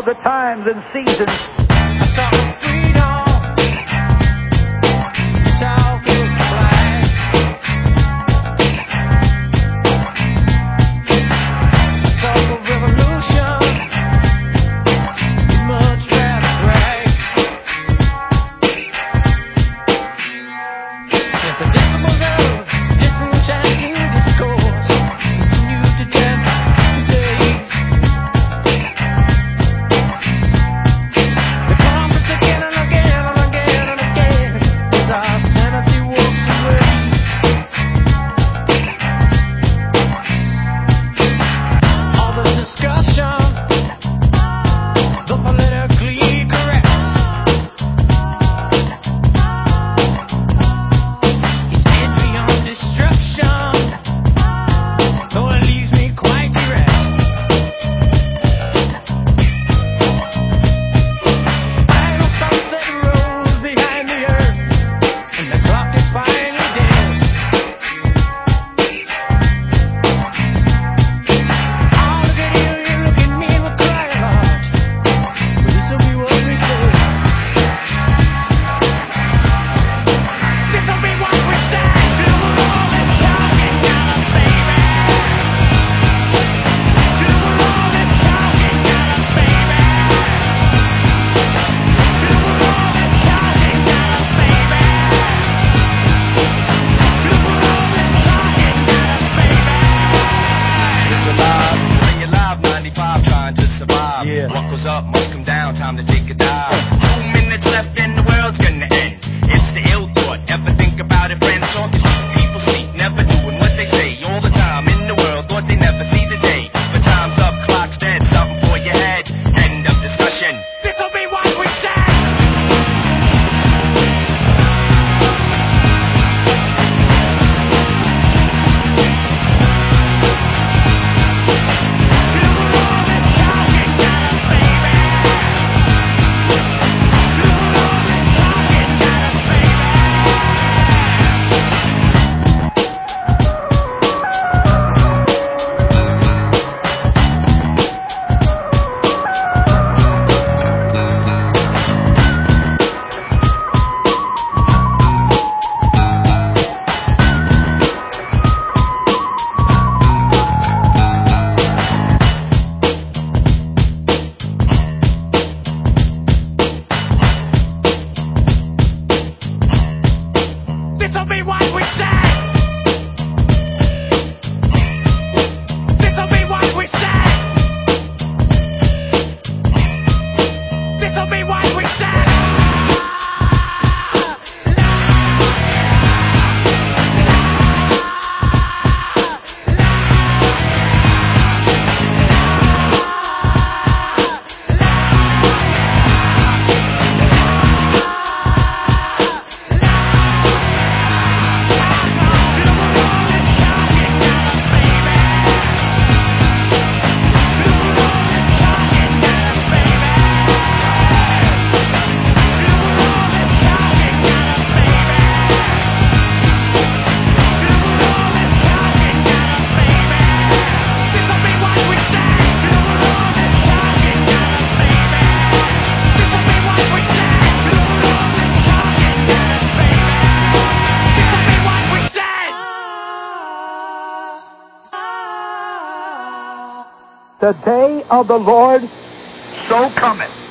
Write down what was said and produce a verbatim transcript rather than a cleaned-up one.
all the times and seasons. I talk of freedom, talk of flag. I talk of revolution, much rather brag. If the decibels of disenchanting discourse continue to damn today, the prophets again and again and again and again, as our sanity walks away. All the discussion, the politically correct, is dead beyond destruction, though it leaves me quite erect. Final sunset rolls behind the earth, and the clock is finally dead. Oh, look at you, you look at me and we'll cry a lot, but this'll be what we say. This'll be what we say. Do all this talking, gotta baby. Do all this talking, gotta baby. Do all this talking, gotta baby. Do all this talking, gotta baby. It's alive, stay alive, ninety-five, trying to survive. Yeah. What goes up must come down, time to take a dive. Two minutes left and the world's gonna end. It's the ill thought, ever think about it, friends? Talking shit, people speak, never doing what they say. All the time in the world, thought they never see the day. But time's up, clock's dead, something for your head. End of discussion. This'll be what we say. This'll be what we say. This'll be what we say. This'll be what we say. The day of the Lord so cometh.